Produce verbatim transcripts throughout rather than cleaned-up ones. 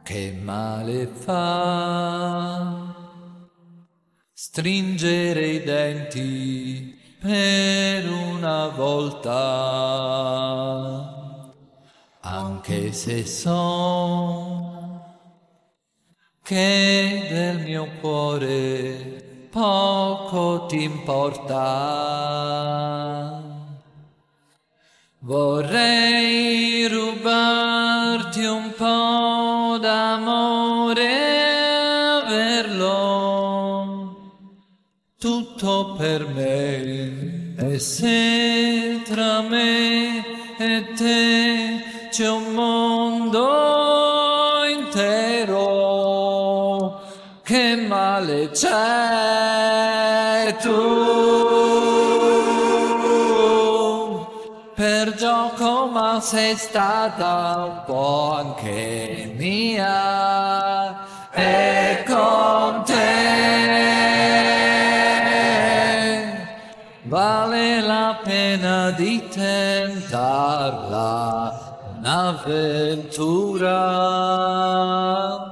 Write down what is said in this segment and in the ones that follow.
Che male fa stringere i denti per una volta, anche se so che del mio cuore poco ti importa. Vorrei rubarti un po' d'amore e averlo tutto per me, e se tra me e te c'è un mondo intero, che male c'è? Tu per gioco, ma sei stata un po' anche mia, e con te vale la pena di tentarla un'avventura.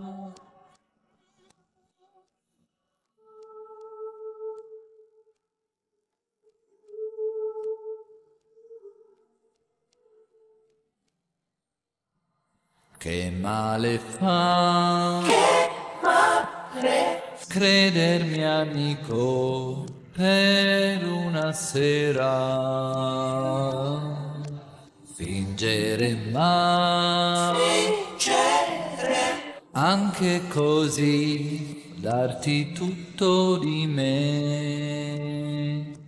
Che male fa, che male, credermi amico per una sera, fingere ma fingere, anche così darti tutto di me,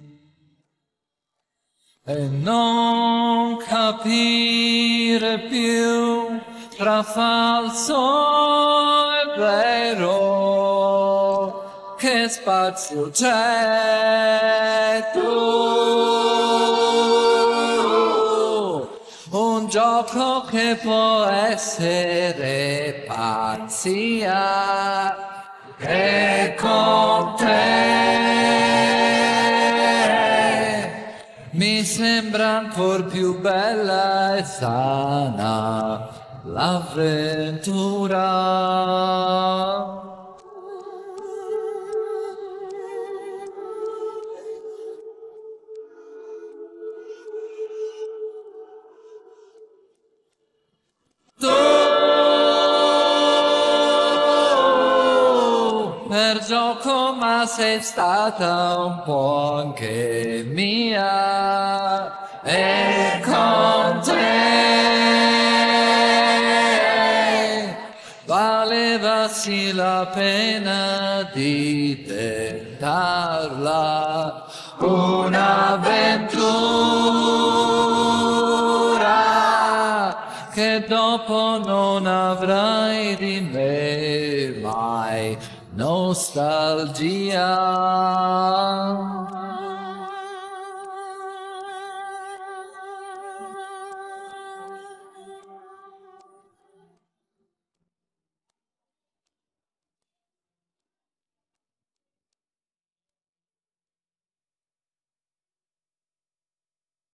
e non capire più tra falso e vero, che spazio c'è? Tu, un gioco che può essere pazzia, e con te mi sembra ancor più bella e sana l'avventura. Tu per gioco, ma sei stata un po' anche mia, e con te valeva sì la pena di tentarla un'avventura, che dopo non avrai di me mai nostalgia.